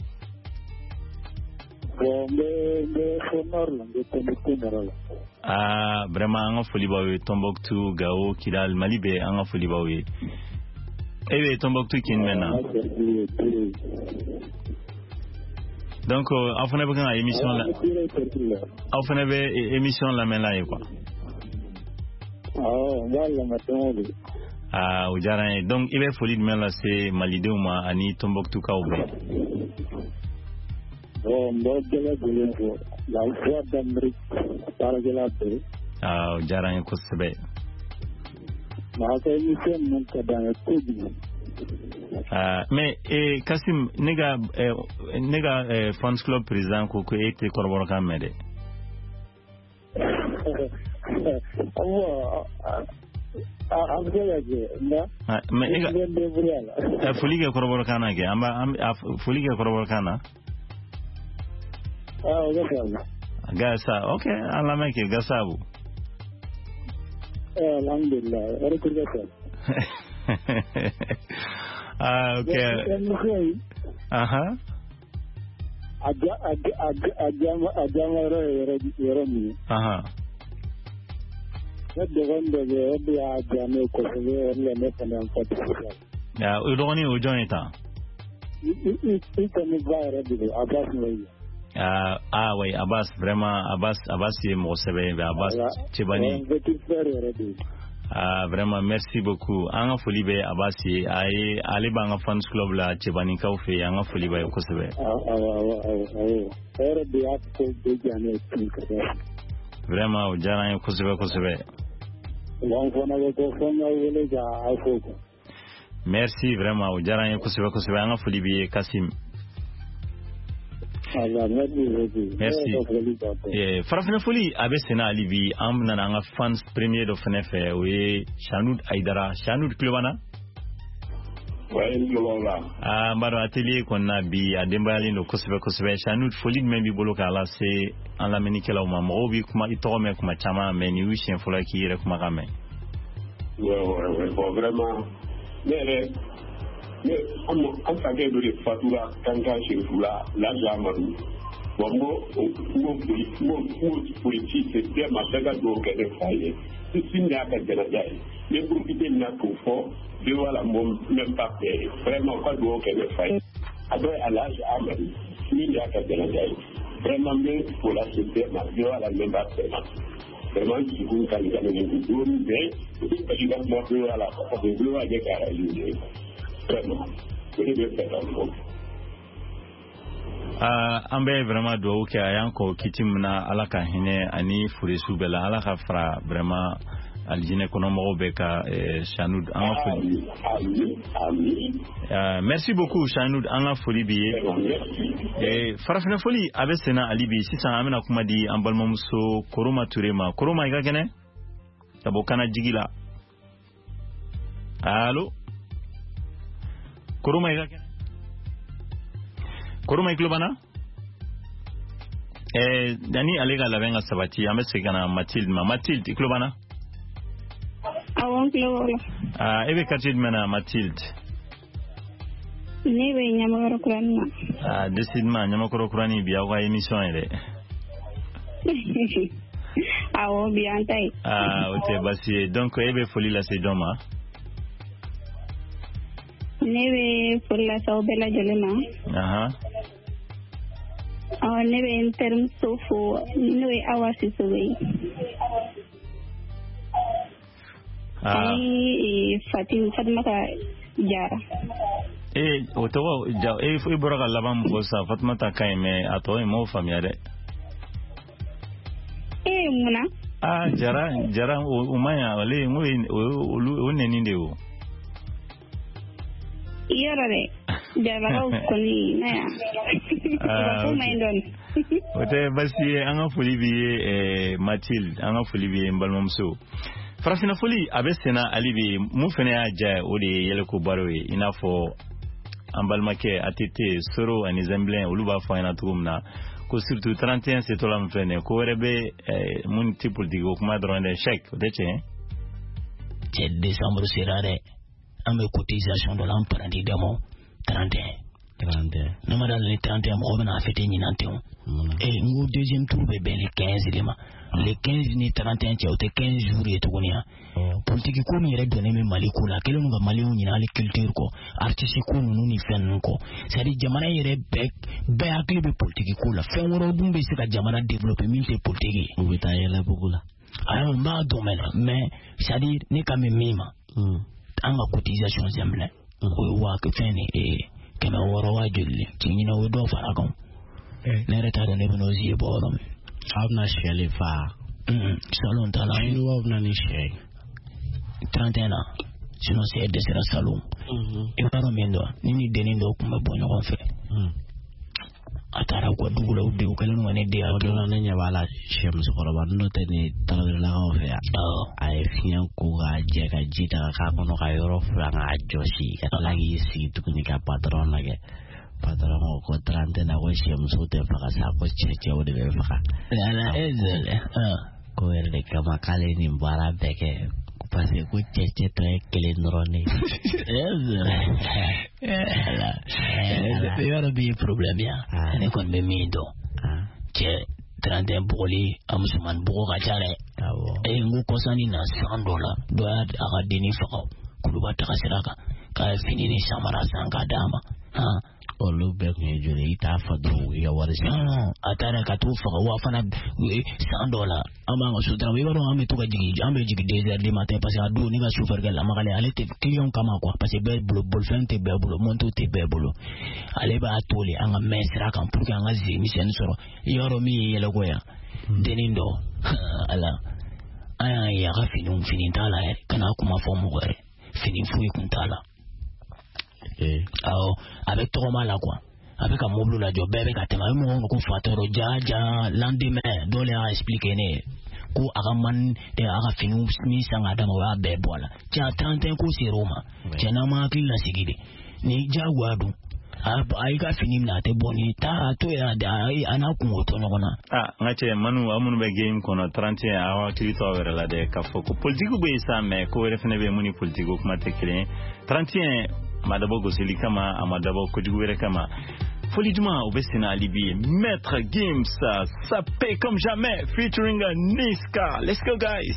Bombe sonor la de Tombouctou narala vraiment anga foli bawe Tombouctou Gao Kidal Malibe anga foli bawe ebe Tombouctou kin mena donc aw fana bɛ kan ka émission la aw fana bɛ émission lamɛn la ye quoi o diyara n ye donc i bɛ foli jumɛn lase malidenw ma ani Tombouctou-kaw bɛɛ n bɛ bɛɛ lajɛlen fo la voix d'Amérique baarakɛla bɛɛ o diyara n ye kosɛbɛ maa ka émission ninnu ka d'an ye kojugu mais Kasim nega fans club président ko e te kɔrɔbɔrɔ kan mɛn dɛ an bɛ lajɛ nka foli kɛ kɔrɔbɔrɔ kan na kɛ an b'a foli kɛ kɔrɔbɔrɔ kan na gasa ok an lamɛn kɛ gasabu alhamdulillah okay. Ajama yɔrɔ min. Ne dɔgɔnin dɔ bɛ yen o de y'a diya ne kosɛbɛ o de la ne fana y'an fɔ sisan. O dɔgɔnin o jɔn ye tan? I kɔni ba yɛrɛ de don Abbas Moyi. Oui, Abbas vraiment Abbas ye mɔgɔ sɛbɛ ye Abbas Cebani. Petit frère yɛrɛ de. Vraiment merci beaucoup. An ka foli bɛ Abbas ye ale b'an ka fans club la Cebanikaw fɛ yen an ka foli b'a ye kosɛbɛ. Hɛrɛ de y'a ko bɛɛ diya ne ye kosɛbɛ. Vraiment o diyara n ye kosɛbɛ kosɛbɛ. Wa n fana bɛ ko fɔ n ka wele k'a fo quoi. Merci vraiment o diyara n ye kosɛbɛ kosɛbɛ an ka foli b'i ye Kasim. Merci. Farafina foli a bɛ senna hali bi an nana an ka fans premier dɔ fɛnɛ fɛ o ye Chanoud Aidara. Chanoud tulo b'an na? N b'a dɔn atelier kɔni na bi a denbayalen don kosɛbɛ kosɛbɛ. Chanoud foli jumɛn b'i bolo k'a lase an lamɛnnikɛlaw ma? Mɔgɔw b'i kuma i tɔgɔ mɛn kuma caman mais nin y'u siɲɛ fɔlɔ k'i yɛrɛ kumakan mɛn. Bon vraiment ne yɛrɛ an fakɛ dɔ de fatura Kankan Sherifula Laji Amadu politique c'est ma saga do que de faille si n'a pas de la gaille mais pour quitter n'a pour fort de voilà même pas vraiment pas do que de faille après à l'âge amène il n'y a pas de la gaille vraiment mais pour la société ma de voilà même pas vraiment si vous quand il y a une gourde mais il va moi de voilà parce que de voilà des caractéristiques vraiment c'est de faire an bɛ vraiment duwawu kɛ a y'an kɔ kiti min na ala ka hinɛ ani furesiw bɛɛ la ala ka fara vraiment alijinɛ kɔnɔmɔgɔw bɛɛ ka Chanoud an ka foli merci beaucoup Chanoud an ka foli b'i ye farafinna foli a bɛ senna ali bi sisan an bɛna kuma di an balimamuso Koroma Ture ma Koroma i ka kɛnɛ ka bɔ kana jigi la allo Koroma i ka kɛnɛ Koroma iklobana dani alega lavenga sabati amesegana Mathilde iklobana awon klola ebe katid mena Mathilde ne be nyamakoro kurani decidement nyamakoro kurani biya ko émission ere awo biya tay ote basi donc ebe foli la sedoma ne be foli la so bela jolema never in terms of no hours is away. Fatmata Jara. Otawa, if we brought a labam was Fatmata Kaime at all, more familiar. Muna? Jara, Umaya, Unendeo. Yere. Jara Koni Naya. Ote basi anga foli bi Mathilde anga foli bi mbalmamso farafina foli abesena alibi mu fene aja o de yele ko barowe inafo ambalmake atete soro ani zemblin oluba fa ina turumna ko surtout 31 setolam fene ko rebe mun tipul digo kuma dronde chèque oteche décembre serare ambe cotisation de l'emprunté demo 31 Namara le 31 mois na fêté ni nantéon et nous deuxième tour be ben les 15 éléments les 15 ni 31 tu as 15 jours et tout nia politique ko mi re donné me mali ko la kele nga mali ni na le culture ko artiste ko nu ni fen ko c'est dire jamana yere be akli be politique ko la fen woro dum be se ka jamana développer milité politique o beta yela bugula alors ma domaine mais c'est dire ni ka me mima anga cotisation zemble o wa ke fene kema woro wa julli tingina wo do faragon ne reta do ne bonozi borom abna shele fa salon tala inu abna ni she 31 ans sinon c'est de sera salon e faro mendo nini denindo kuma bonyo konfe atara ko dugula udde ko kala no ne de ado na nya wala shem so ko ba no tene tala de la konfe ay fian ko ga je ga jita ka kono ka yoro franga joshi ka lagi si tukuni ka patron lage patron ko 30 na ko shem so te fa sa ko cheche o de fa la ezele ko erde kama kale ni bara beke pase ko cheche to ekele ndrone yara bi problem ya ne kon be mido che 31 boli amusuman bugo ka chare ngu kosani na $100 do aga deni fa kuluba ta kasiraka ka fini ni samara sanga dama olu be ko jure ita fa do ya warisi atara ka tu fa wa fana $100 ama ngo sutra we baro ame to ka jigi ambe jigi 2h du matin parce que adu ni ga chauffeur gala magale ale te client kama quoi parce que be bol fin te be bolo monto te be bolo ale ba tole anga mesra kan pour que anga zi mission soro yoro mi yele go ya denindo ala aya ya ga fini tala kana kuma fo mo gore fini fu ikuntala avec trop mal à quoi avec un mobile la job avec un thème on ko fatoro ja lendemain do le a expliquer ne ko agaman de aga finu mi sanga da wa be bola ja 31 ko si Roma jana ma kila sigide ni jagwadu ai ka fini na te boni ta to ya da ai ana ku to nyona ngache manu amunu be game kono 31 awa tilito awere la de ka foko politiku be sa me ko refene be muni politiku kuma te kire 31 madabo gosili kama amadabo kujuwere kama Foliduma au Bessina Libye, Maître Gims, ça paie comme jamais, featuring Niska. Let's go, guys.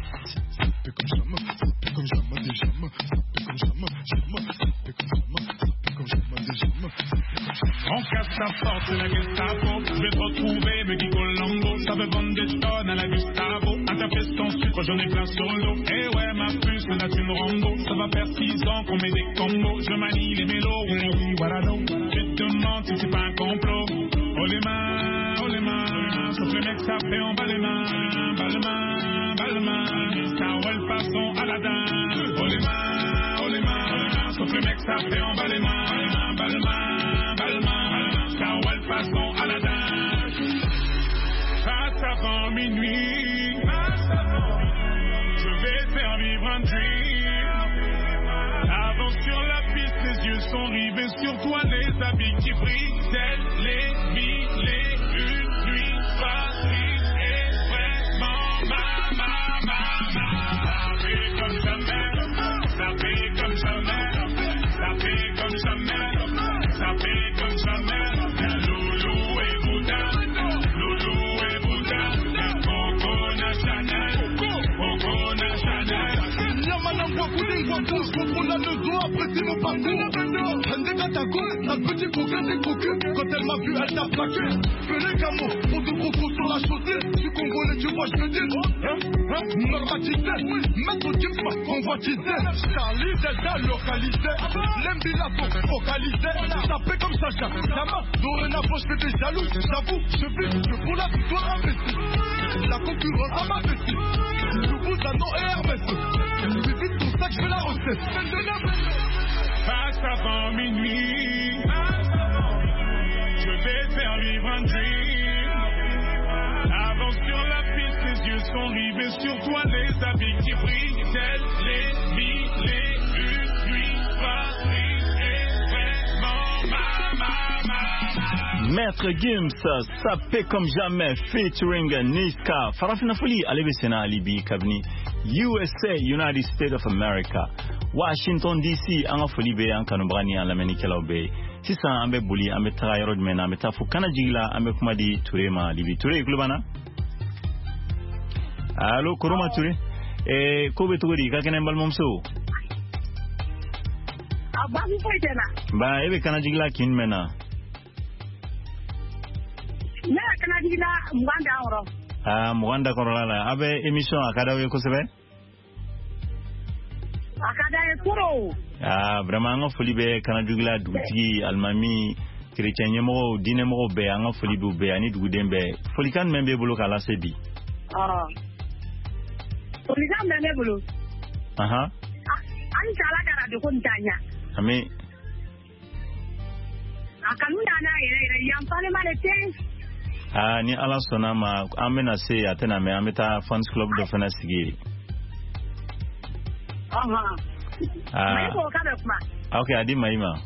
On casse ta porte, la Gestapo. Je vais te retrouver, me dit Colombo. Ça veut vendre des tonnes à la Gustavo. Un tapis ton sucre, j'en ai plein sur le dos. Eh ouais, ma puce, là tu me Rambo. Ça va faire 6 ans qu'on met des combos. Je manie les mélos, oui, voilà donc. Je te demande si c'est pas un complot. Oh les mains, sauf les mecs, ça fait en bas les mains. Bas les mains, Star Wars façon Aladdin. Oh les mains, sauf les mecs, ça fait en bas les mains. Bas les mains, Star Wars façon Aladdin. Passe avant minuit, je vais faire vivre un dream. Avant sur la piste, les yeux sont rivés sur toi, les habits qui brillent, tels les mille et une nuits. Paris est vraiment ça fait comme jamais, ça fait comme jamais, ça fait comme jamais, ça fait comme jamais. Loulou et Bouddha, Coco na Chanel. La madame voit couler, voit couche, contrôle la leçon, apprécie mon parcours. Un des catagos, un petit coquin des coquins. Quand elle m'a vu, elle t'a plaqué. Fais les camos, on te propose sur la chaussée. Tu congolais, tu vois, je te dis. Normatisé, maître Gims, convoitisé. Charlie, Delta, localisé. L'embila, focalisé. Ça fait comme ça, ça marche. Dorénavant, je fais des jaloux. J'avoue, je vis que pour la victoire imbécile. La concurrence à ma vessie. Nouveau Zano et Hermès. C'est vite pour ça que je fais la recette. Passe avant minuit, je vais faire vivre un dream. Avant sur la piste, les yeux sont rivés sur toi, les habits qui brillent, tels les mille et une nuits. Paris est vraiment Maître Gims, ça paie comme jamais, featuring Niska. Farafina Foli, Alebesena Alibi Kabni, USA, United States of America, Washington DC, Anga Foli Be, Ankanubrani, Alameni Kelaube. Sisa ambe buli, ambe tara rodmena, ambe tafu kanajigla, ambe kumadi Turema Alibi. Ture, Globana? Allo, Koroma Ture? Kobe Tuguri, Kakene Balmomso? Abazi Foytena. Ba, ebe kanajigla kinmena. Na kanajigla Mwanda Oro. Mwanda Korolala. Abe emission akadawe kosebe? Akadawe kuro. Vraiment anga foli be kanajigla duti almami chrétien nyemo dinemo be anga foli bu be ani dugudembe. Foli kan membe bolo kala sebi. Foli kan membe bolo. Aha. Ani sala kara de kon tanya. Ame. Akanuna na ire yampane malete. Ni ala sona ma amena se atena me ameta fans club de fana sigi. Maiko kada kuma. Okay, adi maima.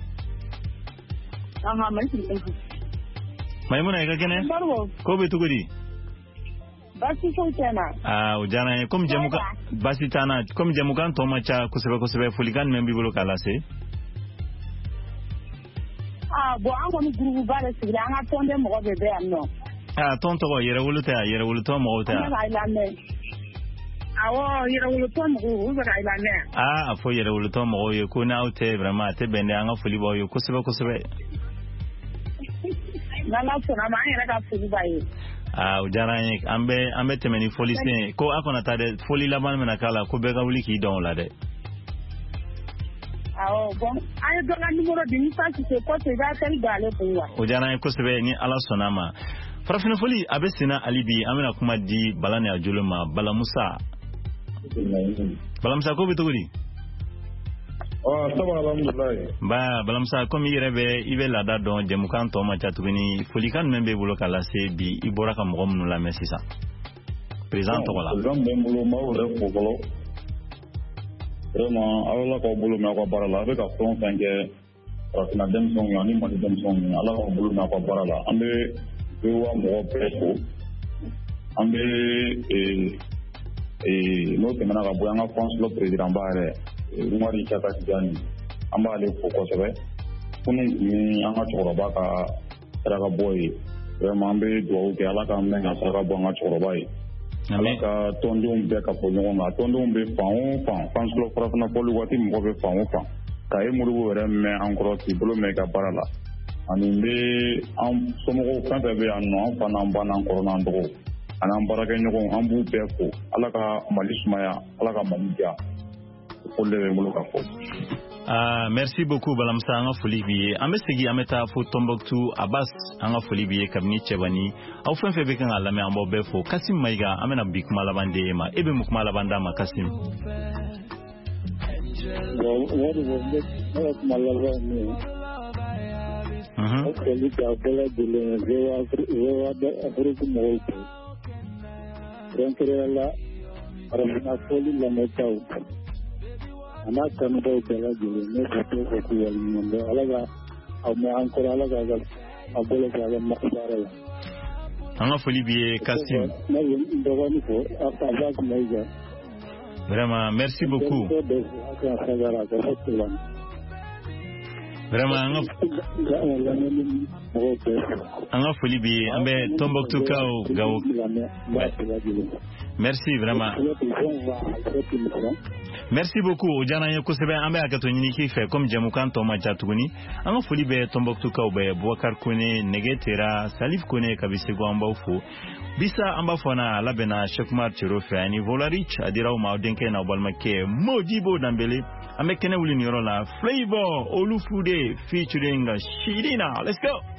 Maiko. Maimuna ika kene? Ko be tugudi? Basi Foytena. Ujana kom jamuka basi tana kom jamuka toma cha kusebe fulikan membi bolo kala se. Bo an kɔni groupe ba de sigira an ka tɔnden mɔgɔ bɛɛ bɛ yan nɔ. Tɔn tɔgɔ yɛrɛwolotɔ mɔgɔw tɛ yan. An bɛ k'a lamɛn. Awɔ yɛrɛwolotɔ mɔgɔw olu bɛ k'a lamɛn. A fɔ yɛrɛwolotɔ mɔgɔw ye ko n'aw tɛ vraiment a tɛ bɛn dɛ an ka foli b'aw ye kosɛbɛ kosɛbɛ. N'Ala sɔnna ma an yɛrɛ ka foli b'a ye. O diyara an ye an bɛ tɛmɛ ni foli sen ko a kana taa dɛ foli laban bɛna k'a la ko bɛɛ ka wuli k'i dɔn o la dɛ. Bon, an ye dɔ ka numéro di ni fan tɛ ko i b'a appel don ale kun wa. O diyara an ye kosɛbɛ ni Ala sɔnna ma. Farafina foli a bɛ senna hali bi an bɛna kuma di Bala ni a jolo ma Bala Musa. Bala Musa ko bɛ cogo di? Ba Bala Musa komi i bɛ laada dɔn jɛmukan tɔ ma ca tuguni folikan jumɛn b'e bolo ka lase bi i bɔra ka mɔgɔ minnu lamɛn sisan. Président tɔgɔ la. Président bɛ n bolo n b'aw yɛrɛ fo fɔlɔ. Vraiment aw la k'aw bolo mɛn aw ka baara la a bɛ ka fɛn o fɛn kɛ farafinna denmisɛnw ye ani Mali denmisɛnw ye Ala k'aw bolo mɛn aw ka baara la an bɛ wa mɔgɔ bɛɛ fo an bɛ n'o tɛmɛna ka bɔ an ka France club président ba yɛrɛ Umar Isaka Tijani an b'ale fo kosɛbɛ kunun ni an ka cɛkɔrɔba ka saraka bɔ ye vraiment an bɛ dugawu kɛ ala k'an mɛn ka saraka bɔ an ka cɛkɔrɔba ye ala ka tɔndenw bɛɛ ka fɔ ɲɔgɔn kan tɔndenw bɛ fan o fan fansɔrɔ farafina fɔli waati mɔgɔ bɛ fan o fan ka ye Modibo yɛrɛ mɛn an kɔrɔ k'i bolo mɛn i ka baara la ani n bɛ an somɔgɔw fɛn fɛn bɛ yan nɔ an fa n'an ba n'an kɔrɔ n'an dɔgɔw ani an baarakɛɲɔgɔnw an b'u bɛɛ fo ala ka Mali sumaya ala ka Mali diya o de bɛ n bolo ka fɔ. Merci beaucoup Balamsa an ka foli b'i ye an bɛ segin an bɛ taa fo Tombouctou Abbas an ka foli b'i ye kabini Cɛbani aw fɛn fɛn bɛ kan ka lamɛn an b'aw bɛɛ fo Kasim Mayiga an bɛna bi kuma laban di e ma e bɛ mun kuma laban d'a ma Kasim. Ana kanu dɔw bɛɛ lajɛlen ne ka to ka k'u waleɲumandɔn ala ka aw mɛn an kɔrɔ ala ka a bolo kɛ a ka baara la. An ka foli b'i ye Kasim. Ne ye n dɔgɔnin fo Abbas Mayiga. Vraiment merci beaucoup. Vraiment an ka foli b'i ye an bɛ Tombouctou kaw gawo. Merci vraiment. Merci beaucoup o diyara an ye kosɛbɛ an bɛ hakɛto ɲini k'i fɛ comme jɛmukan tɔ ma ja tuguni an ka foli bɛ Tombouctou kaw bɛɛ Boubacar Kone Nege Tera Salif Kone kabi Segu an b'aw fo bisa an b'a fɔ na a labɛnna Cheikh Umar Cero fɛ ani Volarich a dira aw ma aw denkɛ n'aw balimakɛ Modibo Dambele an bɛ kɛnɛ wuli nin yɔrɔ la Flavor Olufude featuring Shirina let's go.